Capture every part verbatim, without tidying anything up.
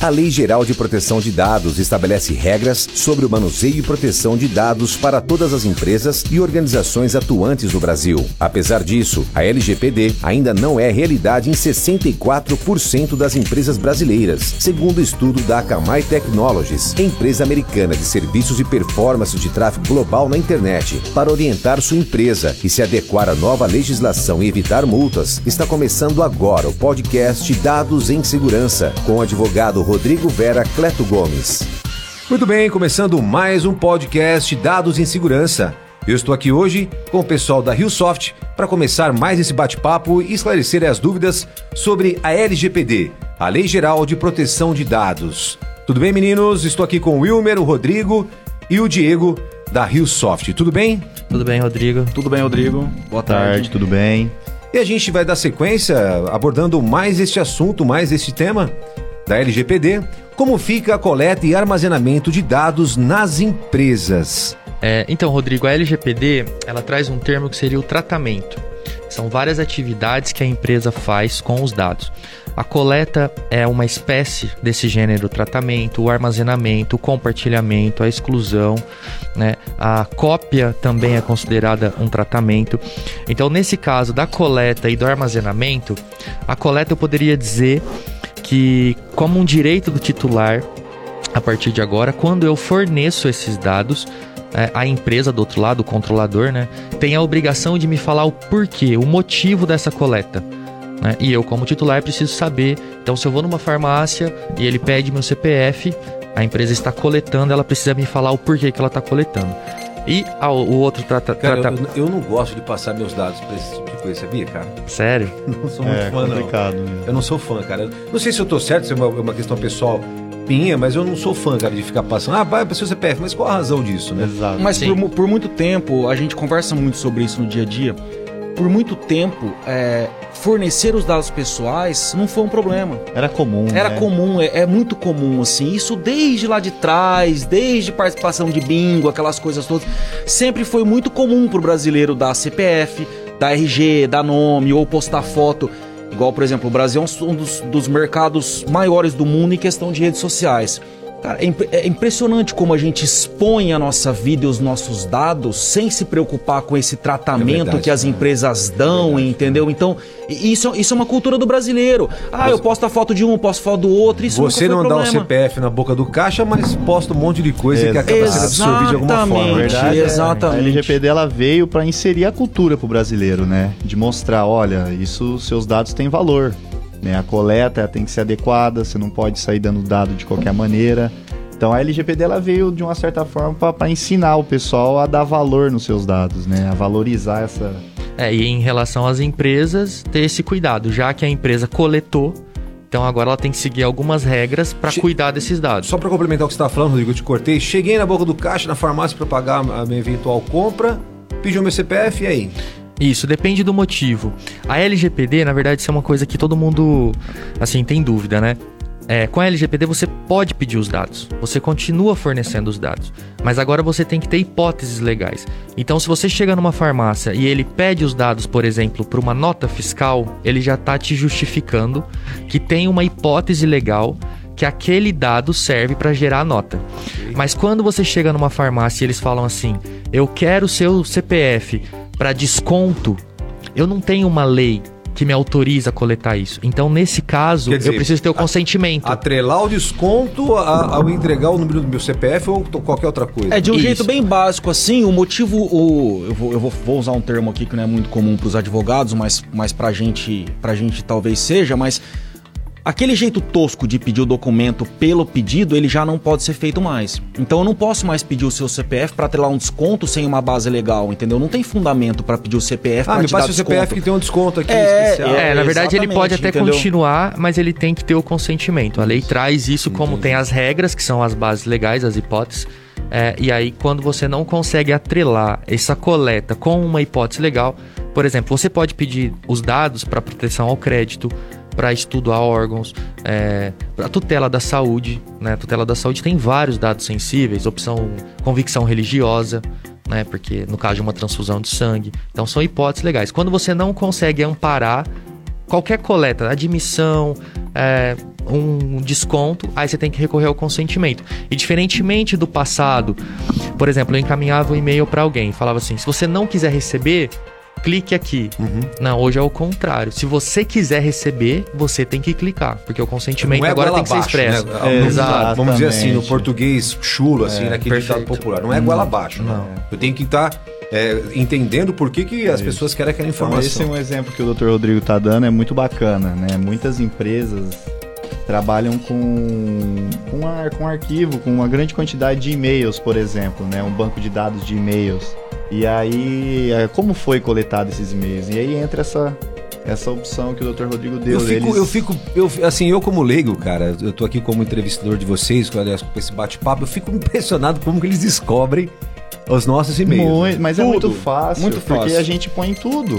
A Lei Geral de Proteção de Dados estabelece regras sobre o manuseio e proteção de dados para todas as empresas e organizações atuantes no Brasil. Apesar disso, a L G P D ainda não é realidade em sessenta e quatro por cento das empresas brasileiras, segundo o estudo da Akamai Technologies, empresa americana de serviços e performance de tráfego global na internet. Para orientar sua empresa e se adequar à nova legislação e evitar multas, está começando agora o podcast Dados em Segurança, com o advogado Rodrigo Vera Cleto Gomes. Muito bem, começando mais um podcast Dados em Segurança. Eu estou aqui hoje com o pessoal da RioSoft para começar mais esse bate-papo e esclarecer as dúvidas sobre a L G P D, a Lei Geral de Proteção de Dados. Tudo bem, meninos? Estou aqui com o Wilmer, o Rodrigo e o Diego da RioSoft. Tudo bem? Tudo bem, Rodrigo. Tudo bem, Rodrigo. Boa tarde, tudo bem? E a gente vai dar sequência abordando mais este assunto, mais este tema da L G P D, como fica a coleta e armazenamento de dados nas empresas. É, então, Rodrigo, a L G P D, ela traz um termo que seria o tratamento. São várias atividades que a empresa faz com os dados. A coleta é uma espécie desse gênero tratamento, o armazenamento, o compartilhamento, a exclusão, né? A cópia também é considerada um tratamento. Então, nesse caso da coleta e do armazenamento, a coleta eu poderia dizer que, como um direito do titular, a partir de agora, quando eu forneço esses dados, é, a empresa do outro lado, o controlador, né, tem a obrigação de me falar o porquê, o motivo dessa coleta. Né? E eu, como titular, preciso saber. Então, se eu vou numa farmácia e ele pede meu C P F, a empresa está coletando, ela precisa me falar o porquê que ela está coletando. E a, o outro trata... Cara, trata... eu, eu não gosto de passar meus dados para esse tipo de coisa, sabia, cara? Sério? Não sou muito é, fã, complicado, não. Né? Eu não sou fã, cara. Não sei se eu tô certo, se é uma, uma questão pessoal minha, mas eu não sou fã, cara, de ficar passando. Ah, vai para o seu C P F, mas qual a razão disso, né? Exato. Mas por, por muito tempo, a gente conversa muito sobre isso no dia a dia, por muito tempo, é, fornecer os dados pessoais não foi um problema. Era comum, Era né? comum, é, é muito comum, assim. Isso desde lá de trás, desde participação de bingo, aquelas coisas todas. Sempre foi muito comum pro brasileiro dar C P F, dar R G, dar nome ou postar foto. Igual, por exemplo, o Brasil é um dos, dos mercados maiores do mundo em questão de redes sociais. Cara, é, imp- é impressionante como a gente expõe a nossa vida e os nossos dados sem se preocupar com esse tratamento é verdade, que as empresas dão, é verdade, entendeu? Então, isso, isso é uma cultura do brasileiro. Ah, eu posto a foto de um, posto a foto do outro, isso Você nunca foi não problema. dá o C P F na boca do caixa, mas posta um monte de coisa Exato. que acaba sendo absorvida de alguma forma. Verdade, exatamente. A L G P D ela veio para inserir a cultura pro brasileiro, né? De mostrar, olha, isso, seus dados têm valor. Né? A coleta tem que ser adequada, você não pode sair dando dado de qualquer maneira. Então a L G P D ela veio de uma certa forma para ensinar o pessoal a dar valor nos seus dados, né? A valorizar essa... É, e em relação às empresas, ter esse cuidado, já que a empresa coletou, então agora ela tem que seguir algumas regras para che... cuidar desses dados. Só para complementar o que você estava falando, Rodrigo, eu te cortei. Cheguei na boca do caixa, na farmácia, para pagar a minha eventual compra, pedi o meu C P F e aí? Isso, depende do motivo. A L G P D, na verdade, isso é uma coisa que todo mundo, assim, tem dúvida, né? É, com a L G P D você pode pedir os dados, você continua fornecendo os dados, mas agora você tem que ter hipóteses legais. Então, se você chega numa farmácia e ele pede os dados, por exemplo, para uma nota fiscal, ele já está te justificando que tem uma hipótese legal que aquele dado serve para gerar a nota. Mas quando você chega numa farmácia e eles falam assim, eu quero o seu C P F para desconto, eu não tenho uma lei que me autoriza a coletar isso. Então, nesse caso, dizer, eu preciso ter o consentimento. Atrelar o desconto a, ao entregar o número do meu C P F ou qualquer outra coisa. É, de um isso. jeito bem básico, assim, o motivo... O, eu vou, eu vou, vou usar um termo aqui que não é muito comum para os advogados, mas, mas pra gente, pra gente talvez seja, mas... Aquele jeito tosco de pedir o documento pelo pedido, ele já não pode ser feito mais. Então eu não posso mais pedir o seu C P F para ter lá um desconto sem uma base legal, entendeu? Não tem fundamento para pedir o C P F ah, para me te dar passa o C P F que tem um desconto aqui é, especial. É, na verdade ele pode até entendeu? continuar, mas ele tem que ter o consentimento. A lei traz isso como tem as regras, que são as bases legais, as hipóteses. É, e aí quando você não consegue atrelar essa coleta com uma hipótese legal, por exemplo, você pode pedir os dados para proteção ao crédito, para estudo a órgãos, é, para tutela da saúde, né? A tutela da saúde tem vários dados sensíveis, opção convicção religiosa, né? Porque no caso de uma transfusão de sangue, então são hipóteses legais. Quando você não consegue amparar qualquer coleta, admissão, é, um desconto, aí você tem que recorrer ao consentimento. E diferentemente do passado, por exemplo, eu encaminhava um e-mail para alguém e falava assim, se você não quiser receber, clique aqui. Uhum. Não, hoje é o contrário. Se você quiser receber, você tem que clicar, porque o consentimento é agora tem que ser expresso. Né? É, exato. Vamos dizer assim, no português chulo, assim, é, naquele ditado popular. Não é goela abaixo. Não. Né? Eu tenho que estar... Tá, É, entendendo por que, que as Isso. pessoas querem aquela informação. Então, esse é um exemplo que o doutor Rodrigo está dando, é muito bacana, né? Muitas empresas trabalham com, com, ar, com arquivo, com uma grande quantidade de e-mails, por exemplo, né? Um banco de dados de e-mails. E aí, como foi coletado esses e-mails? E aí entra essa, essa opção que o doutor Rodrigo deu. Eu fico, Eles... eu fico eu, assim, eu como leigo, cara, eu tô aqui como entrevistador de vocês, com esse bate-papo, eu fico impressionado como que eles descobrem os nossos e-mails. Muito, né? Mas tudo. É muito fácil, muito fácil. Porque a gente põe em tudo.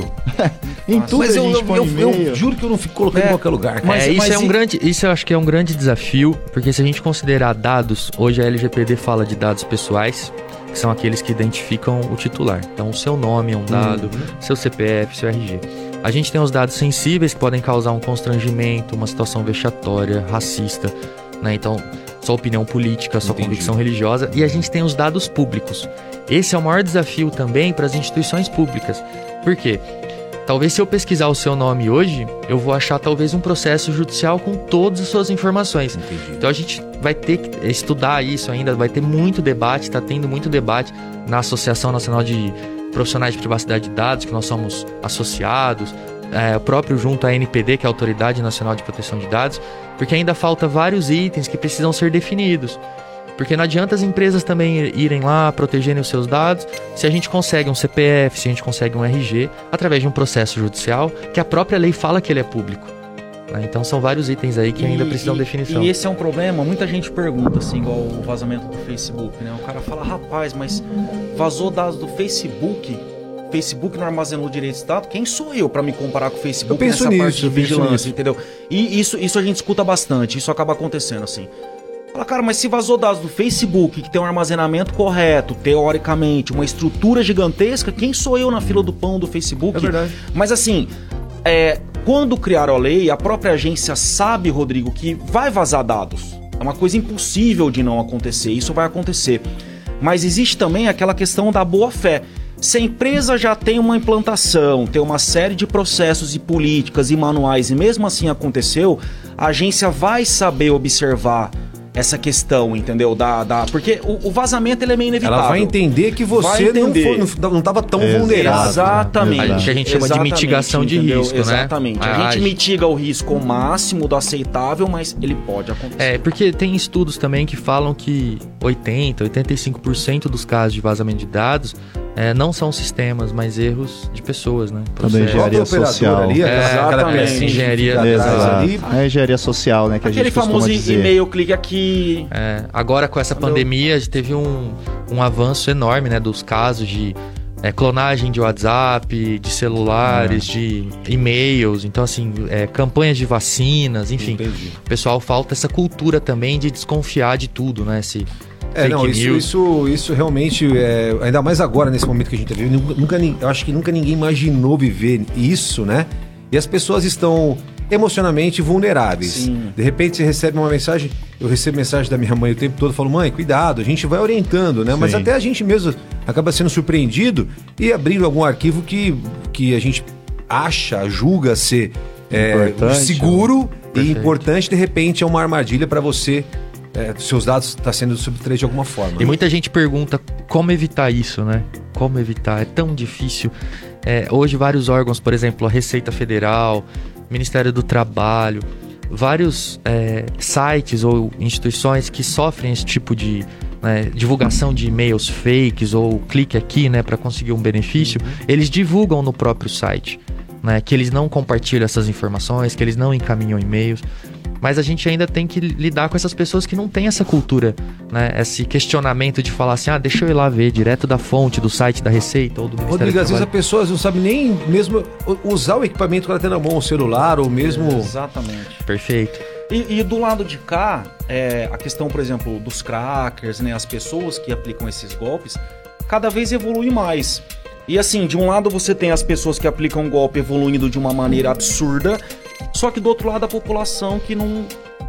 em tudo mas a eu, gente eu, põe eu, e-mail. Eu juro que eu não fico colocando é, em qualquer lugar. Cara. Mas, é, isso, mas é um e... grande, isso eu acho que é um grande desafio, porque se a gente considerar dados, hoje a L G P D fala de dados pessoais, que são aqueles que identificam o titular. Então o seu nome é um dado, uhum. seu C P F, seu R G. A gente tem os dados sensíveis que podem causar um constrangimento, uma situação vexatória, racista, né? Então, sua opinião política, sua Entendi. Convicção religiosa. E a gente tem os dados públicos. Esse é o maior desafio também para as instituições públicas. Por quê? Talvez se eu pesquisar o seu nome hoje, eu vou achar talvez um processo judicial com todas as suas informações. Entendi. Então a gente vai ter que estudar isso ainda, vai ter muito debate, está tendo muito debate na Associação Nacional de Profissionais de Privacidade de Dados, que nós somos associados, é, próprio junto à A N P D, que é a Autoridade Nacional de Proteção de Dados, porque ainda falta vários itens que precisam ser definidos. Porque não adianta as empresas também irem lá protegerem os seus dados se a gente consegue um C P F, se a gente consegue um R G, através de um processo judicial que a própria lei fala que ele é público. Então são vários itens aí que e, ainda precisam e, de definição. E esse é um problema, muita gente pergunta, assim, igual o vazamento do Facebook, né? O cara fala, rapaz, mas vazou dados do Facebook, Facebook não armazenou direitos de dados, quem sou eu para me comparar com o Facebook eu penso nessa nisso, parte de vigilância, entendeu? E isso, isso a gente escuta bastante, isso acaba acontecendo, assim. Fala, cara, mas se vazou dados do Facebook, que tem um armazenamento correto, teoricamente, uma estrutura gigantesca, quem sou eu na fila do pão do Facebook? É verdade. Mas assim, é, quando criaram a lei, a própria agência sabe, Rodrigo, que vai vazar dados. É uma coisa impossível de não acontecer, isso vai acontecer. Mas existe também aquela questão da boa-fé. Se a empresa já tem uma implantação, tem uma série de processos e políticas e manuais, e mesmo assim aconteceu, a agência vai saber observar essa questão, entendeu? Da, da, porque o, o vazamento ele é meio inevitável. Ela vai entender que você entender. não estava tão Exato. vulnerável. Exatamente. O que a gente chama Exatamente, de mitigação de entendeu? risco, Exatamente. né? A, a gente a... mitiga o risco ao máximo do aceitável, mas ele pode acontecer. É, porque tem estudos também que falam que oitenta, oitenta e cinco por cento dos casos de vazamento de dados é, não são sistemas, mas erros de pessoas, né? Toda engenharia social. Ali, é, exatamente. Engenharia, ali. A engenharia social, né? Que Aquele a gente famoso dizer. e-mail, clique aqui. É, agora com essa pandemia, a gente teve um, um avanço enorme, né? Dos casos de é, clonagem de WhatsApp, de celulares, é. de e-mails. Então, assim, é, campanhas de vacinas, enfim. Entendi. O pessoal falta essa cultura também de desconfiar de tudo, né? Esse... É, não, isso, isso, isso realmente, é, ainda mais agora, nesse momento que a gente tá vivendo, nunca, eu acho que nunca ninguém imaginou viver isso, né? E as pessoas estão emocionalmente vulneráveis. Sim. De repente você recebe uma mensagem, eu recebo mensagem da minha mãe o tempo todo, falo, mãe, cuidado, a gente vai orientando, né? Sim. Mas até a gente mesmo acaba sendo surpreendido e abrindo algum arquivo que, que a gente acha, julga ser é, seguro e Perfeito. importante, de repente é uma armadilha para você. É, seus dados estão tá sendo subtraídos de alguma forma. E né? muita gente pergunta como evitar isso, né? Como evitar? É tão difícil. É, hoje vários órgãos, por exemplo, a Receita Federal, Ministério do Trabalho, vários é, sites ou instituições que sofrem esse tipo de né, divulgação de e-mails fakes ou clique aqui, né, para conseguir um benefício, uhum. eles divulgam no próprio site, né, que eles não compartilham essas informações, que eles não encaminham e-mails. Mas a gente ainda tem que lidar com essas pessoas que não têm essa cultura, né? Esse questionamento de falar assim, ah, deixa eu ir lá ver direto da fonte, do site da Receita ou do Ministério Rodrigo, do às vezes a pessoa não sabe nem mesmo usar o equipamento que ela tem na mão, o celular ou mesmo... Exatamente. Perfeito. E, e do lado de cá, é, a questão, por exemplo, dos crackers, né? As pessoas que aplicam esses golpes, cada vez evolui mais. E assim, de um lado você tem as pessoas que aplicam golpe evoluindo de uma maneira absurda, só que do outro lado a população que não,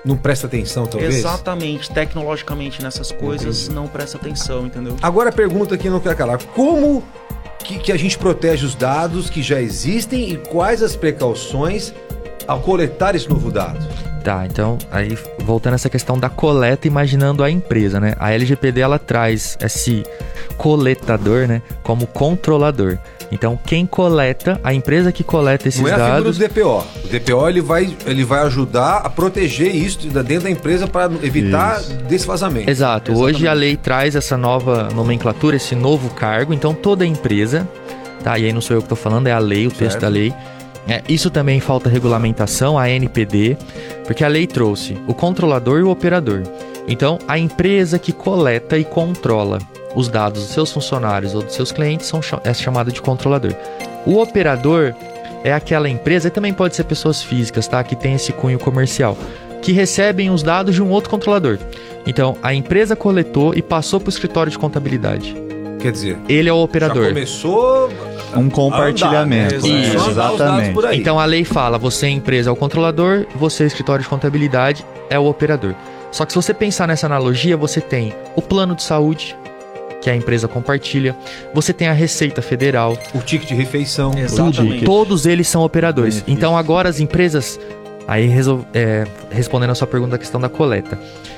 não presta atenção, talvez? Exatamente, tecnologicamente nessas coisas Entendi. Não presta atenção, entendeu? Agora a pergunta que não quer calar, como que, que a gente protege os dados que já existem e quais as precauções ao coletar esse novo dado? Tá, então, aí voltando a essa questão da coleta, imaginando a empresa, né? A L G P D, ela traz esse coletador, né, como controlador. Então, quem coleta, a empresa que coleta esses dados... Não é a figura do D P O. O D P O, ele vai, ele vai ajudar a proteger isso dentro da empresa para evitar isso. desfazamento. Exato. Exatamente. Hoje a lei traz essa nova nomenclatura, esse novo cargo. Então, toda empresa, tá? E aí não sou eu que estou falando, é a lei, o certo. Texto da lei. É, isso também falta regulamentação, a N P D, porque a lei trouxe o controlador e o operador. Então, a empresa que coleta e controla os dados dos seus funcionários ou dos seus clientes são, é chamada de controlador. O operador é aquela empresa, e também pode ser pessoas físicas, tá? Que tem esse cunho comercial, que recebem os dados de um outro controlador. Então, a empresa coletou e passou para o escritório de contabilidade. Quer dizer, ele é o operador. Já começou um compartilhamento. Andar, né? Isso. Exatamente. Então, a lei fala, você empresa é o controlador, você escritório de contabilidade é o operador. Só que se você pensar nessa analogia, você tem o plano de saúde, que a empresa compartilha. Você tem a Receita Federal. O ticket de refeição. Exatamente. Todos eles são operadores. Benefício. Então agora as empresas... Aí resol... é, respondendo a sua pergunta da questão da coleta.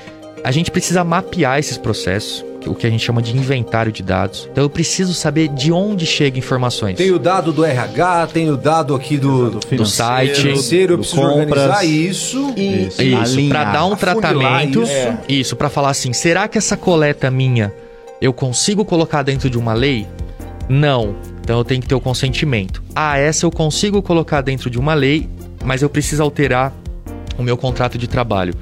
A gente precisa mapear esses processos, o que a gente chama de inventário de dados. Então eu preciso saber de onde chegam informações. Tem o dado do R H, tem o dado aqui do, do, do site. Financeiro, eu preciso compras, organizar isso. Isso, isso para dar um tratamento. Isso, é. isso para falar assim, será que essa coleta minha... eu consigo colocar dentro de uma lei? Não. Então eu tenho que ter o consentimento. Ah, essa eu consigo colocar dentro de uma lei, mas eu preciso alterar o meu contrato de trabalho.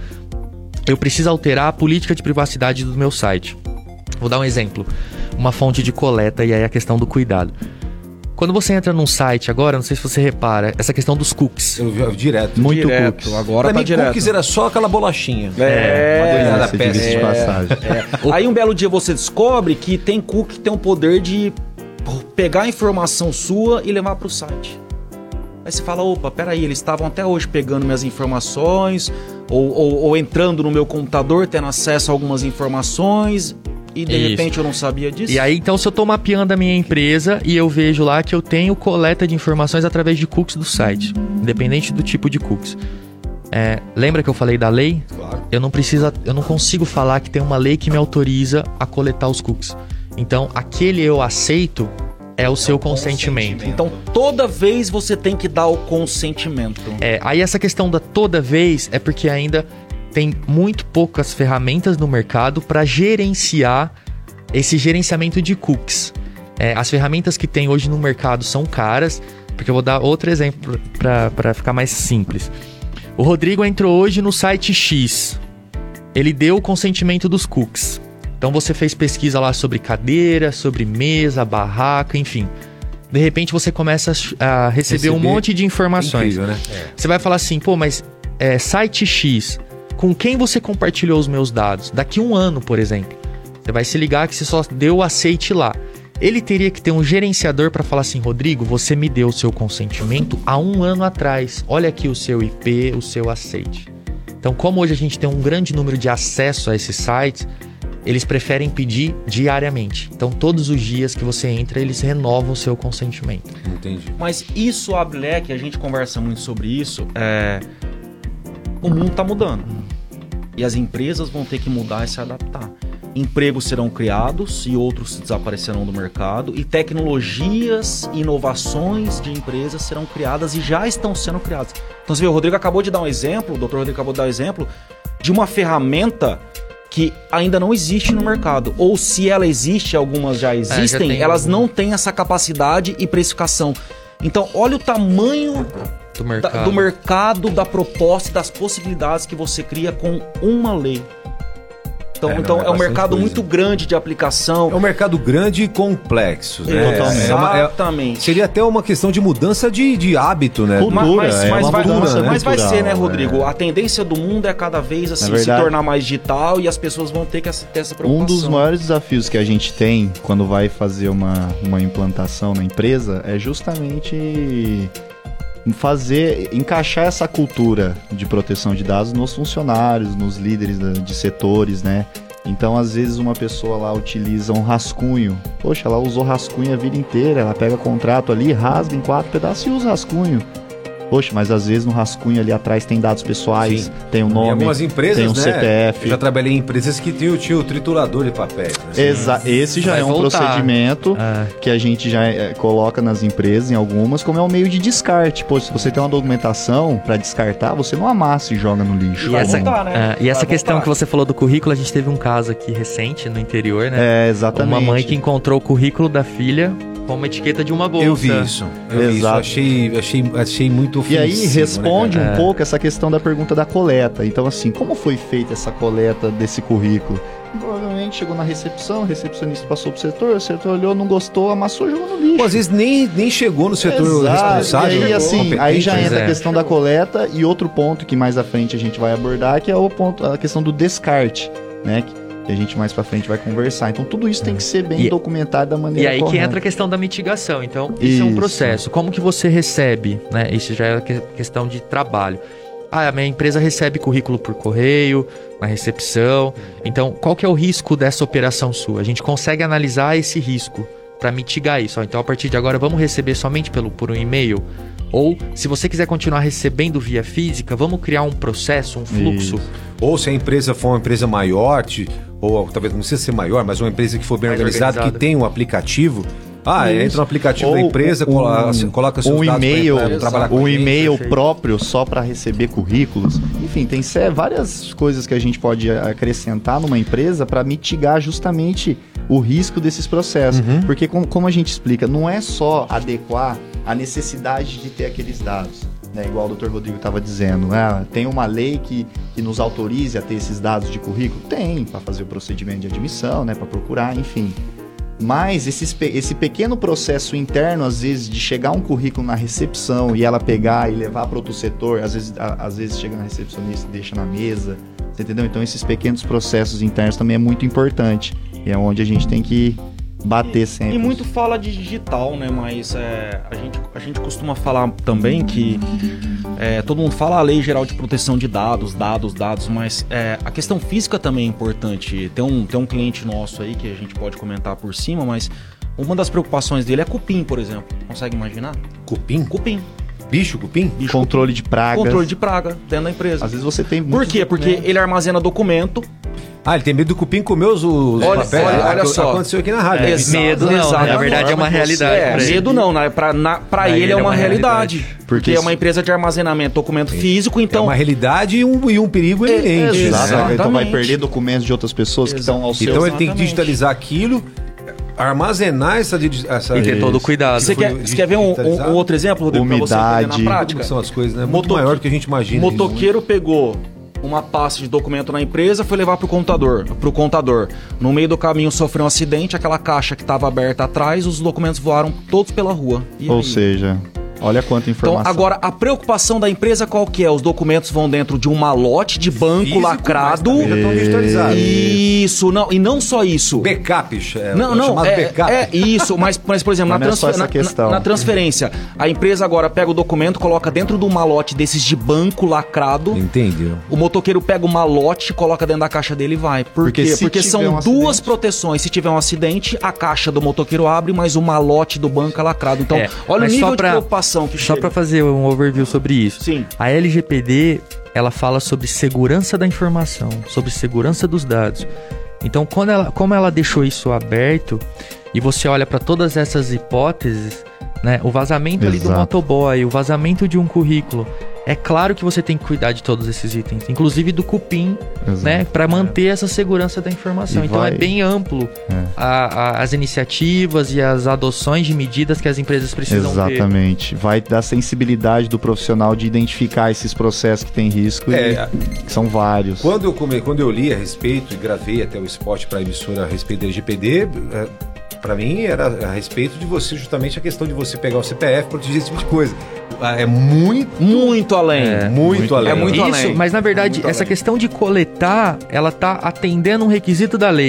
Eu preciso alterar a política de privacidade do meu site. Vou dar um exemplo. Uma fonte de coleta e aí a questão do cuidado. Quando você entra num site agora, não sei se você repara, essa questão dos cookies. Eu vi direto. Muito direto. cookies. Agora pra tá mim, direto. Cookies era só aquela bolachinha. É, uma é, peça de passagem. É. Aí um belo dia você descobre que tem cookie que tem o poder de pegar a informação sua e levar pro site. Aí você fala, opa, peraí, eles estavam até hoje pegando minhas informações, ou, ou, ou entrando no meu computador, tendo acesso a algumas informações... E de Isso. repente eu não sabia disso. E aí, então, se eu tô mapeando a minha empresa e eu vejo lá que eu tenho coleta de informações através de cookies do site, independente do tipo de cookies. É, lembra que eu falei da lei? Claro. Eu não preciso, eu não consigo falar que tem uma lei que me autoriza a coletar os cookies. Então, aquele eu aceito é o é seu consentimento. consentimento. Então, toda vez você tem que dar o consentimento. É, aí essa questão da toda vez é porque ainda... tem muito poucas ferramentas no mercado para gerenciar esse gerenciamento de cookies. É, as ferramentas que tem hoje no mercado são caras, porque eu vou dar outro exemplo para ficar mais simples. O Rodrigo entrou hoje no site X. Ele deu o consentimento dos cookies. Então você fez pesquisa lá sobre cadeira, sobre mesa, barraca, enfim. De repente você começa a receber, receber um monte de informações. Incrível, né? É. Você vai falar assim, pô, mas é, site X... com quem você compartilhou os meus dados? Daqui um ano, por exemplo. Você vai se ligar que você só deu o aceite lá. Ele teria que ter um gerenciador para falar assim, Rodrigo, você me deu o seu consentimento há um ano atrás. Olha aqui o seu I P, o seu aceite. Então, como hoje a gente tem um grande número de acesso a esses sites, eles preferem pedir diariamente. Então, todos os dias que você entra, eles renovam o seu consentimento. Entendi. Mas isso abre leque, a gente conversa muito sobre isso, é... o mundo está mudando. E as empresas vão ter que mudar e se adaptar. Empregos serão criados e outros desaparecerão do mercado. E tecnologias e inovações de empresas serão criadas e já estão sendo criadas. Então você vê, o Rodrigo acabou de dar um exemplo, o doutor Rodrigo acabou de dar um exemplo de uma ferramenta que ainda não existe no mercado. Ou se ela existe, algumas já existem, é, já elas não têm essa capacidade e precificação. Então olha o tamanho... Do mercado. Da, do mercado, da proposta e das possibilidades que você cria com uma lei. Então é, então, é um mercado coisa. muito grande de aplicação. É um mercado grande e complexo, né? Totalmente. É uma, Exatamente. É, seria até uma questão de mudança de, de hábito, né? Cultura, mas mas, é mas, vai, mudança, né? mas vai ser, né, Rodrigo? É. A tendência do mundo é cada vez assim, se tornar mais digital e as pessoas vão ter que ter essa preocupação. Um dos maiores desafios que a gente tem quando vai fazer uma, uma implantação na empresa é justamente... fazer, encaixar essa cultura de proteção de dados nos funcionários, nos líderes de setores, né? Então, às vezes, uma pessoa lá utiliza um rascunho. Poxa, ela usou rascunho a vida inteira, ela pega contrato ali, rasga em quatro pedaços e usa rascunho. Poxa, mas às vezes no rascunho ali atrás tem dados pessoais, Sim. tem o um nome, em algumas empresas, tem um né? C P F. Eu já trabalhei em empresas que tinham, tinham o triturador de papéis. Né? Exa- esse já Vai é um voltar. procedimento Ah. que a gente já é, coloca nas empresas, em algumas, como é um meio de descarte. Pô, se você tem uma documentação para descartar, você não amassa e joga no lixo. E essa, voltar, né? é, e essa Vai questão voltar. que você falou do currículo, a gente teve um caso aqui recente no interior, né? É, exatamente. Uma mãe que encontrou o currículo da filha com uma etiqueta de uma bolsa. Eu vi isso. Eu vi isso. Exato. Achei, achei, achei muito E ofensivo. aí responde né, um É. pouco essa questão da pergunta da coleta. Então, assim, como foi feita essa coleta desse currículo? Provavelmente chegou na recepção, o recepcionista passou pro setor, o setor olhou, não gostou, amassou e jogou no lixo. Pô, às vezes nem, nem chegou no setor Exato. responsável. E aí, assim, competente, aí já né? entra é. a questão da coleta e outro ponto que mais à frente a gente vai abordar, que é o ponto, a questão do descarte, né? Que que a gente mais pra frente vai conversar. Então tudo isso tem que ser bem E- documentado da E maneira aí correta. que entra a questão da mitigação. Então, isso, é um Isso. processo. Como que você recebe, né? Isso já é que- questão de trabalho. Ah, a minha empresa recebe currículo por correio, na recepção. Então, qual que é o risco dessa operação sua? A gente consegue analisar esse risco para mitigar isso. Ó, então, a partir de agora, vamos receber somente pelo, por um e-mail? Ou, se você quiser continuar recebendo via física, vamos criar um processo, um fluxo. Isso. Ou se a empresa for uma empresa maior, te- ou talvez não precisa ser maior, mas uma empresa que for bem Mais organizada, organizada. que tem um aplicativo. Ah, Isso. entra no aplicativo Ou da empresa, um- coloca, coloca seus um dados e-mail, pra, pra trabalhar com um a gente. e-mail perfeito. próprio só para receber currículos. Enfim, tem sé- várias coisas que a gente pode acrescentar numa empresa para mitigar justamente o risco desses processos. Uhum. Porque como, como a gente explica, não é só adequar a necessidade de ter aqueles dados. Né, igual o doutor Rodrigo estava dizendo, né? Tem uma lei que, que nos autorize a ter esses dados de currículo? Tem, para fazer o procedimento de admissão, né, para procurar, enfim. Mas esses pe- esse pequeno processo interno, às vezes, de chegar um currículo na recepção e ela pegar e levar para outro setor, às vezes, a- às vezes chega na recepcionista e deixa na mesa, você entendeu? Então esses pequenos processos internos também é muito importante. E é onde a gente tem que bater sempre. E muito fala de digital, né? Mas é, a, gente, a gente costuma falar também que é, todo mundo fala a Lei Geral de Proteção de Dados, dados, dados, mas é, a questão física também é importante. Tem um, tem um cliente nosso aí que a gente pode comentar por cima, mas uma das preocupações dele é cupim, por exemplo. Consegue imaginar? Cupim? Cupim. Bicho, cupim? Bicho, Controle de pragas. Controle de praga dentro da empresa. Às vezes você tem Por muitos quê? Porque documentos. ele armazena documento. Ah, ele tem medo do cupim comer os, os Olha- papéis. olha- olha Ac- só. Aconteceu aqui na rádio. É, né? exato. Medo não, Exato. na verdade é uma realidade. É, pra ele. medo não, né? Pra, na, pra Pra ele é uma, realidade. realidade. Porque é uma empresa de armazenamento, documento físico, É então... uma realidade e um, e um perigo É, inerente. Exato. né? Então vai Exatamente. perder documentos de outras pessoas que estão ao seu... Então ele tem que Exatamente. digitalizar aquilo, armazenar essa... digi- essa E ter todo o cuidado. Você quer, você quer ver um, um- um outro exemplo, Rodrigo, pra você entender Umidade. na prática? Como são as coisas, né? Muito Motoque- maior do que a gente imagina. O motoqueiro pegou uma pasta de documento na empresa, foi levar pro contador, pro contador. No meio do caminho sofreu um acidente, aquela caixa que estava aberta atrás, os documentos voaram todos pela rua. E Ou aí? seja, olha quanta Então, informação. agora, a preocupação da empresa qual que é? Os documentos vão dentro de um malote de banco Físico, lacrado. mas também já estão digitalizados. Isso, não, e não só isso. Backups. É, Não, é não, chamado é, backup. é isso, mas, mas por exemplo, Mas na, não é só transfer- essa na- questão. na- na transferência, a empresa agora pega o documento, coloca dentro de um malote desses de banco lacrado, Entendeu? o motoqueiro pega o malote, coloca dentro da caixa dele e vai. Por Porque quê? se Porque tiver são um duas acidente- proteções. Se tiver um acidente, a caixa do motoqueiro abre, mas o malote do banco é lacrado. Então, É, olha o mas nível só de pra- preocupação que Só chega. para fazer um overview sobre isso. Sim. A L G P D, ela fala sobre segurança da informação, sobre segurança dos dados. Então, quando ela, como ela deixou isso aberto, e você olha para todas essas hipóteses, né, o vazamento ali do Exato. motoboy, o vazamento de um currículo, é claro que você tem que cuidar de todos esses itens, inclusive do cupim, Exato. né, para manter essa segurança da informação. E Então vai- é bem amplo É. a- a- as iniciativas e as adoções de medidas que as empresas precisam ter. Exatamente. Vai dar sensibilidade do profissional de identificar esses processos que tem risco É, e que são vários. Quando eu, come, quando eu li a respeito e gravei até o spot para a emissora a respeito da L G P D, é, para mim era a respeito de você, justamente a questão de você pegar o C P F, proteger esse tipo de coisa. Ah, É muito, Muito além. É. muito, muito- além. é muito Isso, além. mas na verdade, Muito essa além. questão de coletar, ela tá atendendo um requisito da lei.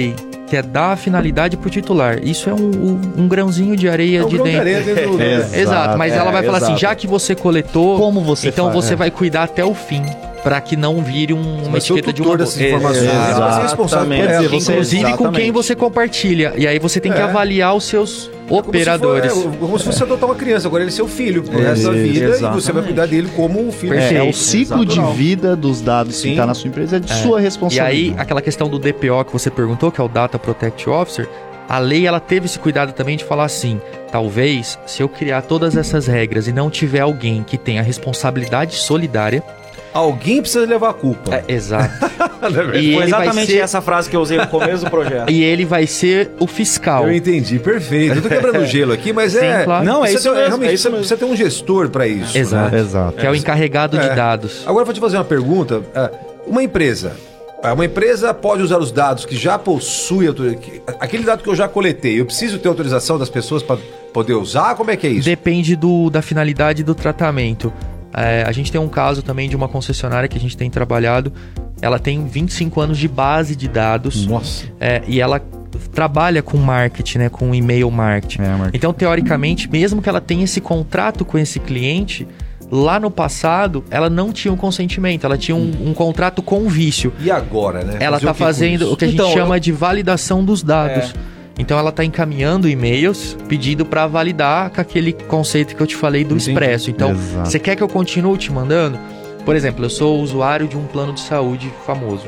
que é dar a finalidade pro titular. Isso é um, um, um grãozinho de areia É um de grão de dentro. areia dentro do... É. Exato, mas É, ela vai falar exato. assim, já que você coletou, Como você então faz? você É. vai cuidar até o fim, para que não vire um, uma Vai ser o etiqueta de tutor uma... dessas informações. Exatamente. Você vai ser responsável por Quer ela. dizer, você- Inclusive com Exatamente. quem você compartilha. E aí você tem que É. avaliar os seus operadores. Como se, for, é, como se fosse adotar uma criança, agora ele é seu filho pro resto da Isso, vida e você exatamente. vai cuidar dele como um filho. É, Perfeito. é o ciclo de Natural. vida dos dados Sim. que está na sua empresa é de É. sua E responsabilidade. aí, aquela questão do D P O que você perguntou, que é o Data Protect Officer, a lei ela teve esse cuidado também de falar assim, talvez, se eu criar todas essas regras e não tiver alguém que tenha responsabilidade solidária... Alguém precisa levar a culpa. É, exato. Não é verdade? E Foi ele vai exatamente ser- essa frase que eu usei no começo do projeto. E ele vai ser o fiscal. Eu entendi, perfeito. Eu tô quebrando gelo aqui, mas Sim, é. claro. Não, é Precisa isso ter- mesmo, realmente, é isso precisa, mesmo. precisa ter um gestor pra isso. Exato. né? Exato. Que é o encarregado É. de dados. Agora eu vou te fazer uma pergunta. É, Uma empresa. é, Uma empresa pode usar os dados que já possui autor- que- aquele dado que eu já coletei. Eu preciso ter autorização das pessoas para poder usar? Como é que é isso? Depende do, da finalidade do tratamento. É, a gente tem um caso também de uma concessionária que a gente tem trabalhado. Ela tem vinte e cinco anos de base de dados. Nossa. É, e ela trabalha com marketing, né, com e-mail marketing. É, Mark. Então, teoricamente, mesmo que ela tenha esse contrato com esse cliente, lá no passado, ela não tinha um consentimento, ela tinha um, um contrato com vício. E agora, né? Ela Fazer está o que com fazendo isso? o que a gente Então, chama eu- de validação dos dados. Então, ela está encaminhando e-mails pedindo para validar com aquele conceito que eu te falei do Entendi. Expresso. Então, Exato. você quer que eu continue te mandando? Por exemplo, eu sou usuário de um plano de saúde famoso.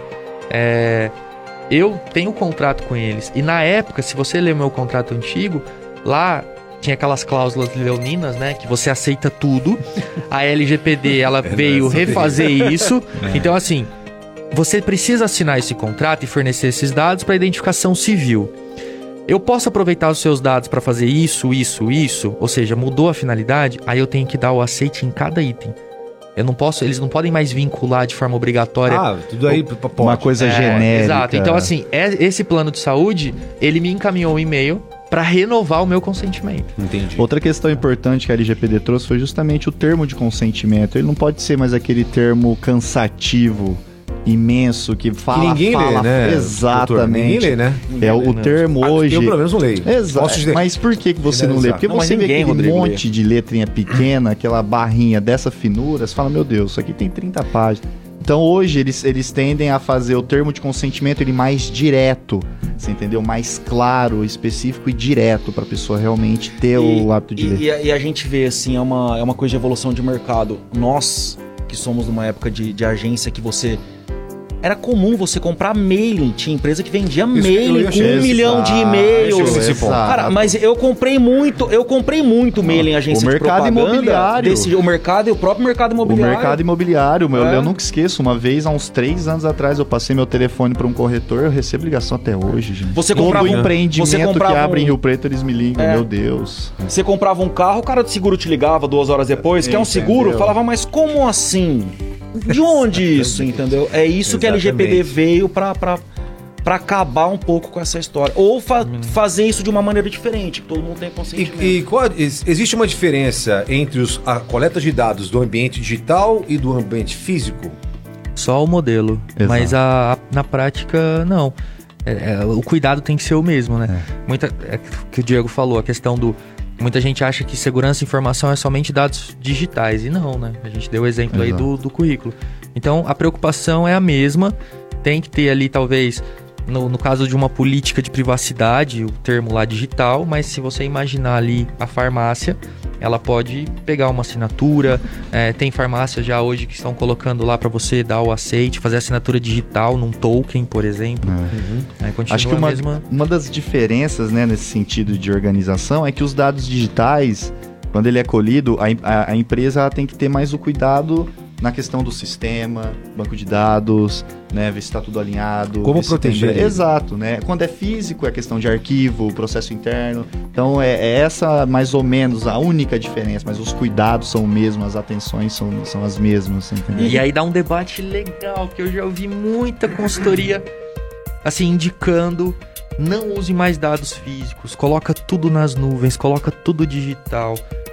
É, eu tenho um contrato com eles. E na época, se você ler meu contrato antigo, lá tinha aquelas cláusulas leoninas, né? Que você aceita tudo. A L G P D, ela veio essa refazer isso. Então, assim, você precisa assinar esse contrato e fornecer esses dados para identificação civil. Eu posso aproveitar os seus dados para fazer isso, isso, isso? Ou seja, mudou a finalidade? Aí eu tenho que dar o aceite em cada item. Eu não posso, eles não podem mais vincular de forma obrigatória. Ah, tudo aí p- p- pode. Uma coisa É, genérica. Exato. Então, assim, é- esse plano de saúde, ele me encaminhou um e-mail para renovar o meu consentimento. Entendi. Outra questão importante que a L G P D trouxe foi justamente o termo de consentimento. Ele não pode ser mais aquele termo cansativo, imenso, que fala, que ninguém fala, lê, né? doutor? Exatamente. Ninguém lê, né? É o termo Ah, hoje. Eu, pelo menos, não leio. Posso Exato. dizer. Mas por que, que você não lê? Porque Não, mas você vê ninguém, aquele Rodrigo, monte de letrinha pequena, aquela barrinha dessa finura, você fala, meu Deus, isso aqui tem trinta páginas. Então hoje eles, eles tendem a fazer o termo de consentimento ele mais direto, você entendeu? Mais claro, específico e direto para a pessoa realmente ter o hábito de e, ler. e a- e a gente vê, assim, é uma, é uma coisa de evolução de mercado. Nós, que somos numa época de, de agência que você... Era comum você comprar mailing. Tinha empresa que vendia Isso, eu mailing ia com chegar um nesse- milhão de Ah, e-mails. deixa eu ver esse ponto. Cara, mas eu comprei muito, eu comprei muito mailing em agência o de mercado propaganda. imobiliário. Desse, o mercado e o próprio mercado O imobiliário. mercado imobiliário, meu, É. eu nunca esqueço, uma vez, há uns três anos atrás, eu passei meu telefone para um corretor, eu recebo ligação até hoje, gente. Você Todo comprava um- empreendimento você comprava que abre em um- Rio Preto, eles me ligam, É. meu Deus. Você comprava um carro, o cara do seguro te ligava duas horas depois, quer um Entendeu? seguro? Falava, mas como assim? De onde isso, entendeu? É isso que a L G P D Exatamente. veio pra, pra, pra acabar um pouco com essa história. Ou fa- fazer isso de uma maneira diferente, que todo mundo tem consentimento. E, e qual- ex- existe uma diferença entre os, a coleta de dados do ambiente digital e do ambiente físico? Só o modelo. Exato. Mas a, a- na prática, não. É, é, o cuidado tem que ser o mesmo, né? Muita, é que o Diego falou, a questão do... Muita gente acha que segurança e informação é somente dados digitais. E não, né? A gente deu o exemplo aí Exato. do, do currículo. Então, a preocupação é a mesma. Tem que ter ali, talvez, no, no caso de uma política de privacidade, o termo lá digital. Mas se você imaginar ali a farmácia, ela pode pegar uma assinatura. É, tem farmácias já hoje que estão colocando lá para você dar o aceite, fazer assinatura digital num token, por exemplo. Aí continua Acho que a uma, mesma... uma das diferenças, né, nesse sentido de organização é que os dados digitais, quando ele é colhido, a, em- a- a empresa ela tem que ter mais o cuidado na questão do sistema, banco de dados, né, ver se está tudo alinhado. Como ver se tem- proteger ele. Exato, né? Quando é físico é questão de arquivo, processo interno. Então é, é essa mais ou menos a única diferença, mas os cuidados são os mesmos, as atenções são, são as mesmas, entendeu? E aí dá um debate legal, que eu já ouvi muita consultoria, assim, indicando, não use mais dados físicos, coloca tudo nas nuvens, coloca tudo digital.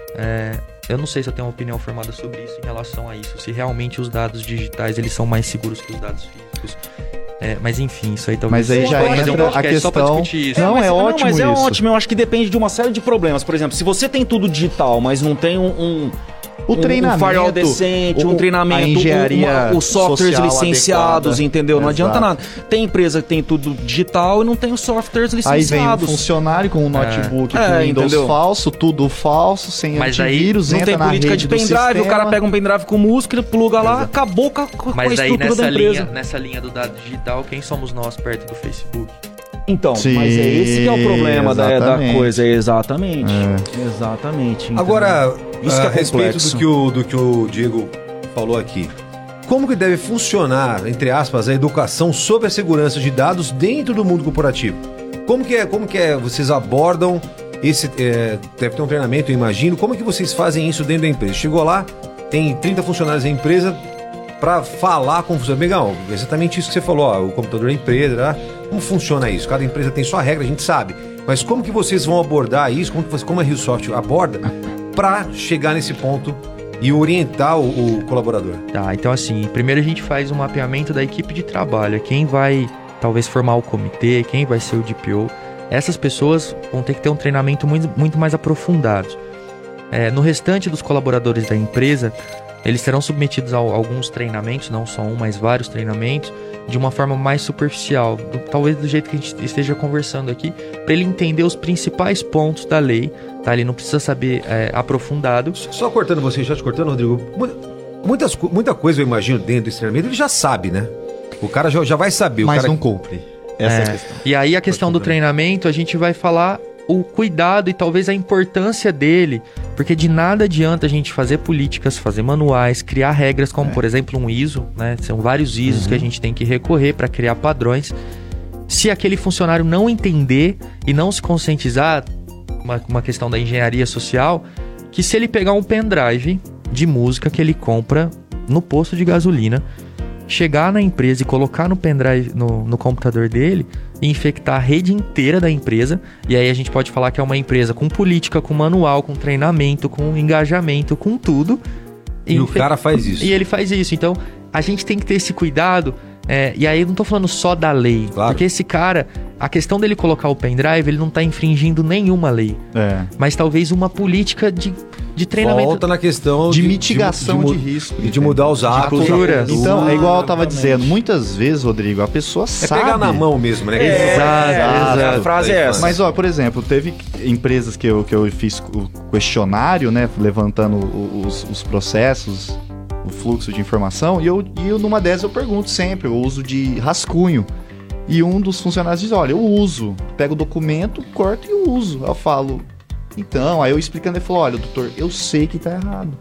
É, eu não sei se eu tenho uma opinião formada sobre isso em relação a isso, se realmente os dados digitais, eles são mais seguros que os dados físicos. É, mas enfim, isso aí talvez... Mas aí já pode fazer um entra a podcast só pra questão... discutir isso. Não, mas, é ótimo Não, mas é isso. ótimo. Eu acho que depende de uma série de problemas. Por exemplo, se você tem tudo digital, mas não tem um... um O um, treinamento, um firewall decente, o- um treinamento, a engenharia um- uma- os softwares social licenciados, adequada. entendeu? Não Exato. adianta nada. Tem empresa que tem tudo digital e não tem os softwares Aí vem um licenciados. funcionário com um notebook É, com Windows entendeu? falso, tudo falso, sem Mas aí antivírus, Não entra tem na política rede de do pendrive, o cara sistema. pega um pendrive com música, ele pluga lá, acabou com a, com a Mas aí estrutura nessa da empresa. linha, nessa linha do dado digital, quem somos nós perto do Facebook? Então, Sim, mas é esse que é o problema da, da exatamente. coisa, exatamente. Exatamente. entendeu? Agora, Isso que a é respeito complexo. do que, o, do que o Diego falou aqui, como que deve funcionar, entre aspas, a educação sobre a segurança de dados dentro do mundo corporativo? Como que é, como que é, vocês abordam esse, é, deve ter um treinamento, eu imagino, como é que vocês fazem isso dentro da empresa? Chegou lá, tem trinta funcionários da empresa, para falar com o funcionário. Legal, exatamente isso que você falou, ó, o computador da empresa, tá? Como funciona isso? Cada empresa tem sua regra, a gente sabe. Mas como que vocês vão abordar isso? Como, que você, como a RioSoft aborda para chegar nesse ponto e orientar o, o colaborador? Tá, então assim, primeiro a gente faz um mapeamento da equipe de trabalho, quem vai talvez formar o comitê, quem vai ser o D P O. Essas pessoas vão ter que ter um treinamento muito, muito mais aprofundado. É, no restante dos colaboradores da empresa, eles serão submetidos a alguns treinamentos, não só um, mas vários treinamentos, de uma forma mais superficial, do, talvez do jeito que a gente esteja conversando aqui, para ele entender os principais pontos da lei, tá? Ele não precisa saber é, aprofundado. Só cortando você, já te cortando, Rodrigo, muitas, muita coisa eu imagino dentro desse treinamento, ele já sabe, né? O cara já, já vai saber. Mas o cara... não cumpre. Essa é, É, a questão. E aí a questão do treinamento, a gente vai falar o cuidado e talvez a importância dele, porque de nada adianta a gente fazer políticas, fazer manuais, criar regras como, É. por exemplo, um I S O, né? São vários I S Os que a gente tem que recorrer para criar padrões. Se aquele funcionário não entender e não se conscientizar, uma, uma questão da engenharia social, que se ele pegar um pendrive de música que ele compra no posto de gasolina, chegar na empresa e colocar no pendrive, no, no computador dele e infectar a rede inteira da empresa, e aí a gente pode falar que é uma empresa com política, com manual, com treinamento, com engajamento, com tudo. E o infe- cara faz isso. E ele faz isso. Então, a gente tem que ter esse cuidado. É, e aí eu não tô falando só da lei, Claro. porque esse cara, a questão dele colocar o pendrive, ele não tá infringindo nenhuma lei, É. mas talvez uma política de, de treinamento. Volta na questão De mitigação de, mu- risco. E de mudar os hábitos. cultura. Então, é igual eu tava Exatamente. dizendo, muitas vezes, Rodrigo, a pessoa É sabe... pegar na mão mesmo, né? É, Exato, é, exato. a frase é essa. Mas, ó, por exemplo, teve empresas que eu, que eu fiz o questionário, né, levantando o- os, os processos, o fluxo de informação, e, eu, e eu, numa dessas eu pergunto sempre, o uso de rascunho. E um dos funcionários diz, olha, eu uso, pego o documento, corto e uso. Eu falo, então, aí eu explicando, ele falou, olha, doutor, eu sei que tá errado.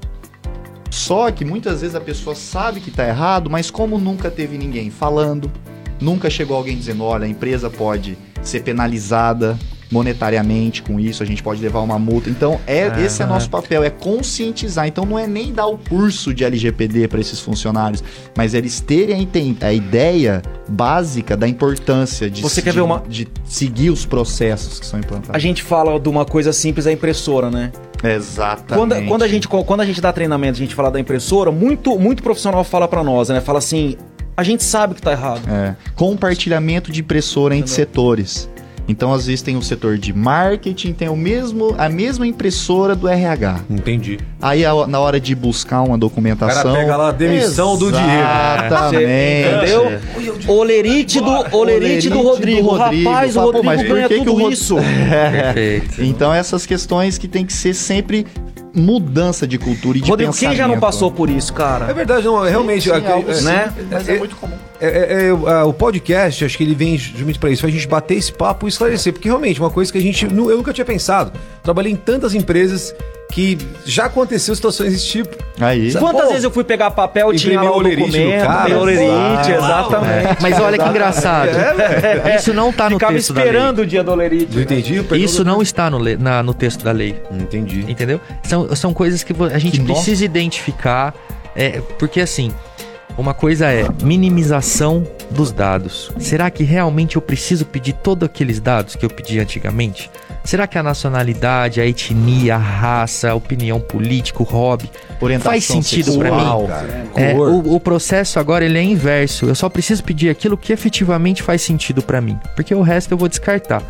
Só que muitas vezes a pessoa sabe que tá errado, mas como nunca teve ninguém falando, nunca chegou alguém dizendo, olha, a empresa pode ser penalizada monetariamente com isso, a gente pode levar uma multa. Então, é, Ah, esse é nosso papel, é conscientizar. Então, não é nem dar o curso de L G P D para esses funcionários, mas eles terem a, enten- a ideia básica da importância de, Você quer de- ver uma- de seguir os processos que são implantados. A gente fala de uma coisa simples, a impressora, né? Exatamente. Quando, quando, a gente, quando a gente dá treinamento, a gente fala da impressora, muito, muito profissional fala pra nós, né? Fala assim, a gente sabe que tá errado. É, compartilhamento de impressora entre setores. Então, às vezes, tem o setor de marketing, tem o mesmo, a mesma impressora do R H. Entendi. Aí, a- na hora de buscar uma documentação... O cara pega lá a demissão do Diego. Exatamente. Entendeu? Olerite do, olerite do Rodrigo. Rapaz, o Fala, pô, Rodrigo mas por ganha que que tudo o Rod- isso. Perfeito. Então, essas questões que tem que ser sempre mudança de cultura e de Rodrigo, quem já não pensamento. passou por isso, É cara? verdade, não, é realmente... Sim, é- é algo é- né? simples, mas é, muito comum. É, é, é, a- o podcast, acho que ele vem justamente pra isso, pra gente bater esse papo e esclarecer, porque realmente uma coisa que a gente, nu- eu nunca tinha pensado. Trabalhei em tantas empresas que já aconteceu situações desse tipo. Aí. Quantas Pô, vezes eu fui pegar papel e tinha imprimir lá o olerite no documento, cara, tem olerite, exato. exatamente. Mas olha que engraçado. Isso não tá no Ficava texto da lei. esperando o dia do olerite. Não entendi? Perdão. Isso não está no, le- na- no texto da lei. Entendi. Entendeu? São, são coisas que vo- a gente Que precisa identificar. É, porque assim, Uma coisa é minimização dos dados. Será que realmente eu preciso pedir todos aqueles dados que eu pedi antigamente? Será que a nacionalidade, a etnia, a raça, a opinião política, o hobby, Orientação faz sentido para sexual, mim? cara. É, o, o processo agora ele é inverso. Eu só preciso pedir aquilo que efetivamente faz sentido para mim, porque o resto eu vou descartar.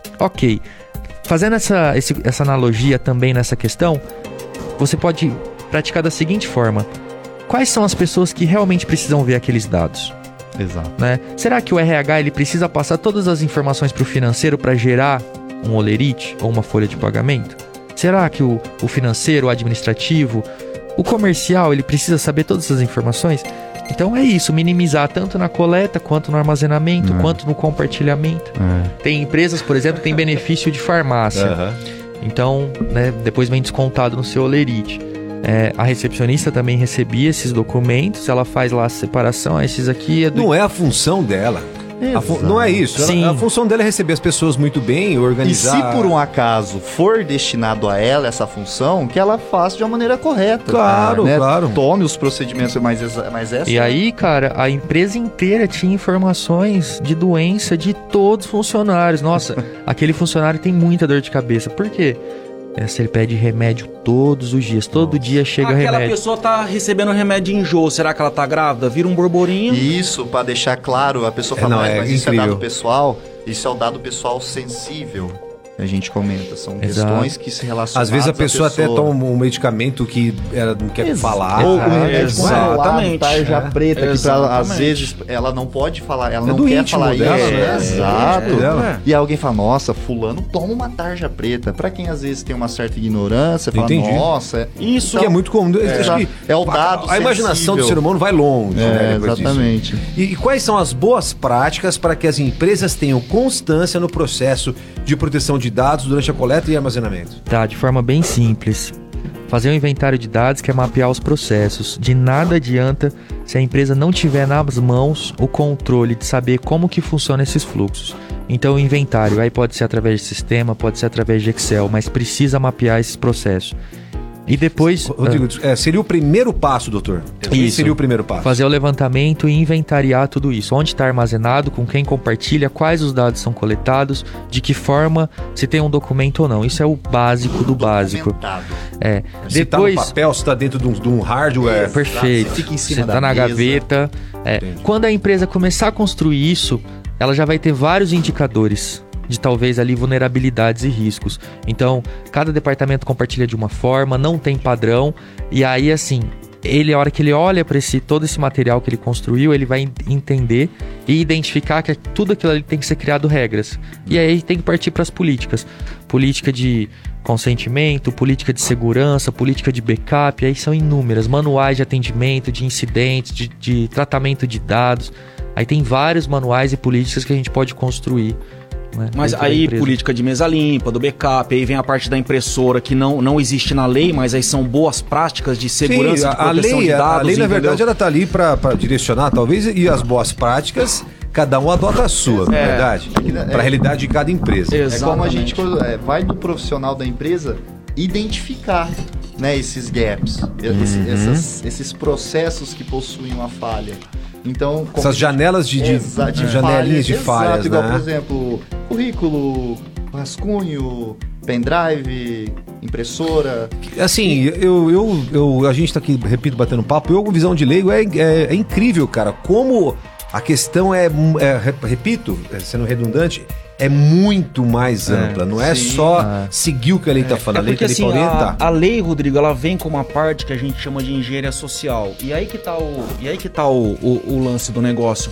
Ok. Fazendo essa, esse, essa analogia também nessa questão, você pode praticar da seguinte forma: quais são as pessoas que realmente precisam ver aqueles dados? Exato. Né? Será que o R H ele precisa passar todas as informações para o financeiro para gerar um olerite ou uma folha de pagamento? Será que o, o financeiro, o administrativo, o comercial, ele precisa saber todas essas informações? Então é isso, minimizar tanto na coleta, quanto no armazenamento, É. quanto no compartilhamento. É. Tem empresas, por exemplo, que têm benefício de farmácia. Aham. Então, né, depois vem descontado no seu olerite. É, a recepcionista também recebia esses documentos, ela faz lá a separação, ah, esses aqui é do... Não é a função dela. A fu- não é isso. Ela- Sim. a função dela é receber as pessoas muito bem, E organizar. se por um acaso for destinado a ela essa função, que ela faça de uma maneira correta. Claro, né? claro. Tome os procedimentos mais, exa- mais essa. E aí, cara, a empresa inteira tinha informações de doença de todos os funcionários. Nossa, aquele funcionário tem muita dor de cabeça. Por quê? É, se ele pede remédio todos os dias, todo dia chega Aquela remédio. pessoa tá recebendo remédio de enjoo, será que ela tá grávida? Vira um borborinho. Isso, pra deixar claro, a pessoa É, fala, não, mas, é mas isso é incrível. dado pessoal, isso é o dado pessoal sensível. A gente comenta, são Exato. questões que se relacionam. Às vezes a pessoa, até toma um medicamento que ela não quer falar. Ou o Exato. remédio com Exatamente. relado, tarja É. preta, que pra, às Exatamente. vezes ela não pode falar, ela É não do quer íntimo falar dela, isso. né? Exato. É dela. E alguém fala, nossa, fulano toma uma tarja preta. Pra quem às vezes tem uma certa ignorância, fala, Entendi. nossa... Isso. Que é muito comum. É, Acho que é o dado a imaginação do sensível. ser humano vai longe. né, É, depois disso. exatamente. E, e quais são as boas práticas para que as empresas tenham constância no processo de proteção de dados durante a coleta e armazenamento? Tá, de forma bem simples. Fazer um inventário de dados que é mapear os processos. De nada adianta se a empresa não tiver nas mãos o controle de saber como que funcionam esses fluxos. Então o inventário aí pode ser através de sistema, pode ser através de Excel, mas precisa mapear esses processos. E depois... Rodrigo, é, seria o primeiro passo, doutor? Esse Isso. seria o primeiro passo. Fazer o levantamento e inventariar tudo isso. Onde está armazenado, com quem compartilha, quais os dados são coletados, de que forma, se tem um documento ou não. Isso é o básico do básico. Documentado. É. Se Depois, tá no papel, se tá dentro de um, de um hardware. perfeito. Fica em cima Você da tá na mesa. gaveta. É. Entendi. Quando a empresa começar a construir isso, ela já vai ter vários indicadores de talvez ali vulnerabilidades e riscos. Então, cada departamento compartilha de uma forma, não tem padrão, e aí assim, ele a hora que ele olha para esse todo esse material que ele construiu, ele vai en- entender e identificar que tudo aquilo ali tem que ser criado regras. E aí tem que partir para as políticas. Política de consentimento, política de segurança, política de backup, aí são inúmeras, manuais de atendimento, de incidentes, de, de tratamento de dados. Aí tem vários manuais e políticas que a gente pode construir. Né, Mas dentro da aí, empresa. política de mesa limpa, do backup, aí vem a parte da impressora que não, não existe na lei, mas aí são boas práticas de segurança, Sim, de a, a proteção lei, de a- dados. a lei na entendeu? verdade, ela tá ali para direcionar, talvez, e as boas práticas, cada um adota a sua, não é É. verdade? Para a realidade de cada empresa. É como a gente Exatamente. é, vai do profissional da empresa identificar, né, esses gaps, esse- Uhum. essas- esses processos que possuem uma falha. Então, como Essas janelas de, de, Exa- de janelinhas de exato, falhas, igual, né? por exemplo, currículo, rascunho, pendrive, impressora. Assim, eu, eu, eu, a gente tá aqui, repito, batendo papo, eu com visão de leigo, é, é, é incrível, cara, como a questão é, é, re- repito, sendo redundante, é muito mais ampla, não é sim. só É. seguir o que a lei tá falando, É a lei porque tá ali assim, pra a, orientar. a lei, Rodrigo, ela vem com uma parte que a gente chama de engenharia social. E aí que tá o, e aí que tá o, o, o lance do negócio.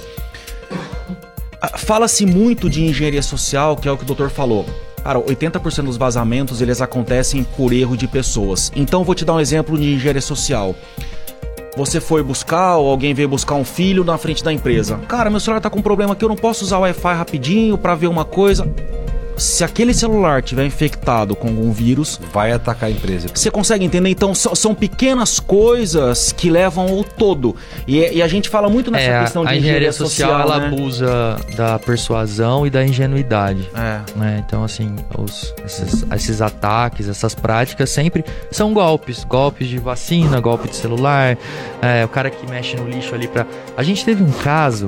Ah, fala-se muito de engenharia social, que é o que o doutor falou. Cara, oitenta por cento dos vazamentos, eles acontecem por erro de pessoas. Então, vou te dar um exemplo de engenharia social. Você foi buscar, ou alguém veio buscar um filho na frente da empresa. Cara, meu celular tá com um problema aqui, eu não posso usar o Wi-Fi rapidinho pra ver uma coisa. se aquele celular tiver infectado com algum vírus, vai atacar a empresa. Você consegue entender? Então, so, são pequenas coisas que levam ao todo. E, e a gente fala muito nessa é, questão de a engenharia, engenharia social, social ela né? abusa da persuasão e da ingenuidade. É. Né? Então, assim, os, esses, esses ataques, essas práticas sempre são golpes. Golpes de vacina, golpe de celular, é, o cara que mexe no lixo ali pra... A gente teve um caso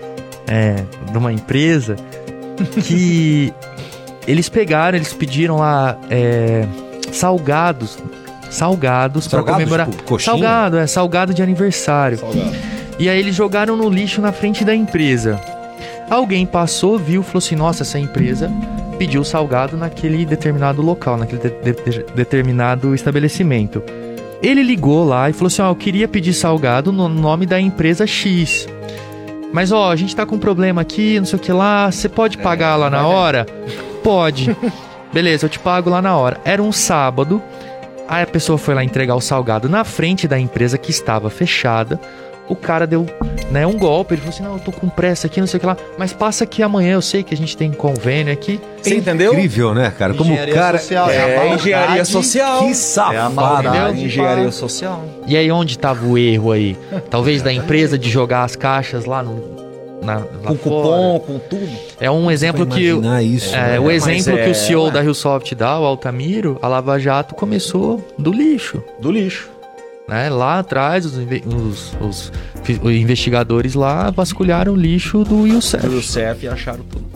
é, de uma empresa que eles pegaram, eles pediram lá é, salgados, salgados para comemorar. Tipo, coxinha? Salgado, é, salgado de aniversário. Salgado. E aí eles jogaram no lixo na frente da empresa. Alguém passou, viu, falou assim, nossa, essa empresa pediu salgado naquele determinado local, naquele de- de- determinado estabelecimento. Ele ligou lá e falou assim, ó, eu queria pedir salgado no nome da empresa X. Mas, ó, a gente tá com um problema aqui, não sei o que lá, você pode pagar é, lá na hora? Pode. Beleza, eu te pago lá na hora. Era um sábado, aí a pessoa foi lá entregar o salgado na frente da empresa que estava fechada. O cara deu, né, um golpe, ele falou assim, não, eu tô com pressa aqui, não sei o que lá, mas passa aqui amanhã, eu sei que a gente tem convênio aqui. Você entendeu? Incrível, né, cara? Como o cara... Social, é, é a engenharia social. Que safado. É a maldade. Engenharia social. E aí, onde tava o erro aí? Talvez da empresa de jogar as caixas lá no... Na, lá com cupom, com tudo. É um exemplo que o, isso, é, né? o exemplo é, que o C E O ué. da RioSoft dá, o Altamiro, a Lava Jato começou do lixo. Do lixo. Né? Lá atrás, os, inve- os, os, os investigadores lá vasculharam o lixo do Youssef. Do Youssef e acharam tudo.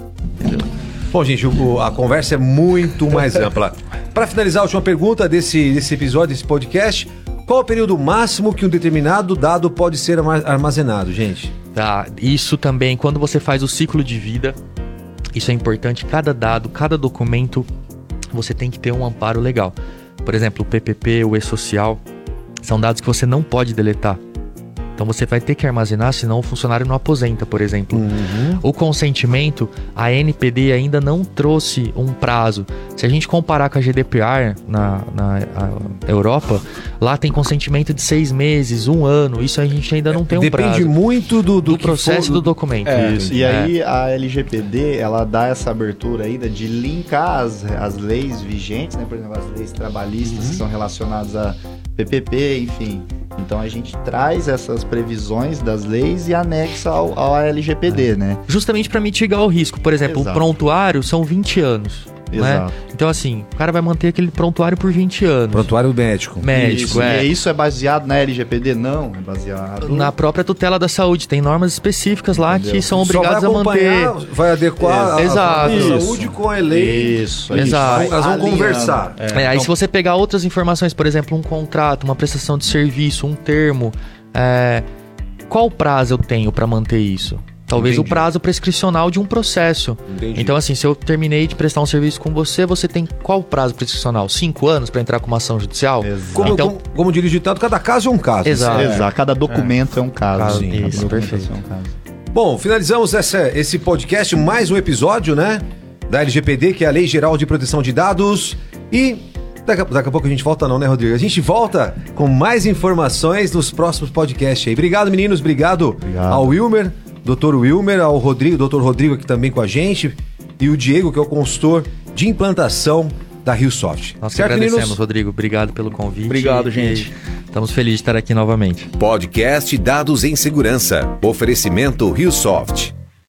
Bom, gente, o- a conversa é muito mais ampla. Para finalizar, a última pergunta desse, desse episódio, desse podcast, qual o período máximo que um determinado dado pode ser arma- armazenado, gente? Tá, isso também, quando você faz o ciclo de vida, isso é importante, cada dado, cada documento, você tem que ter um amparo legal. Por exemplo, o P P P, o E-Social, são dados que você não pode deletar. Então você vai ter que armazenar, senão o funcionário não aposenta, por exemplo. Uhum. O consentimento, a N P D ainda não trouxe um prazo. Se a gente comparar com a G D P R na, na a Europa, lá tem consentimento de seis meses, um ano. Isso a gente ainda não tem um Depende prazo. muito do, do, do que processo for- do documento. É, Isso. e É. aí a L G P D, ela dá essa abertura ainda de linkar as, as leis vigentes, né? Por exemplo, as leis trabalhistas Uhum. que são relacionadas a P P P, enfim. Então a gente traz essas previsões das leis e anexa ao, ao L G P D, né? Justamente para mitigar o risco. Por exemplo, Exato. o prontuário são vinte anos. Né? Exato. Então, assim, o cara vai manter aquele prontuário por vinte anos. Prontuário médico. Médico, isso, é. E isso é baseado na L G P D? Não, é baseado... Na própria tutela da saúde. Tem normas específicas lá Entendeu? que são Só obrigadas vai a manter. acompanhar, vai adequar a- Exato. a, Isso. saúde com a lei. Isso, Exato. isso. Elas vão Alinhando. conversar. É, É, aí então, se você pegar outras informações, por exemplo, um contrato, uma prestação de serviço, um termo, é, qual prazo eu tenho para manter isso? Talvez Entendi. o prazo prescricional de um processo. Entendi. Então, assim, se eu terminei de prestar um serviço com você, você tem qual prazo prescricional? Cinco anos para entrar com uma ação judicial? Exato. Como, Então- como, como diz o ditado, cada caso é um caso. Exato. Exato, cada documento é, um caso. Caso, Sim, cada isso, documentação perfeito. é um caso. Bom, finalizamos essa, esse podcast, mais um episódio, né? Da L G P D, que é a Lei Geral de Proteção de Dados. E daqui a, daqui a pouco a gente volta não, né, Rodrigo? A gente volta com mais informações nos próximos podcasts aí. Obrigado, meninos. Obrigado, Obrigado. ao Wilmer, doutor Wilmer, ao Rodrigo, doutor Rodrigo aqui também com a gente. E o Diego, que é o consultor de implantação da RioSoft. Nós que certo, agradecemos, meninos? Rodrigo. Obrigado pelo convite. Obrigado, E- gente. e Estamos felizes de estar aqui novamente. Podcast Dados em Segurança. Oferecimento RioSoft.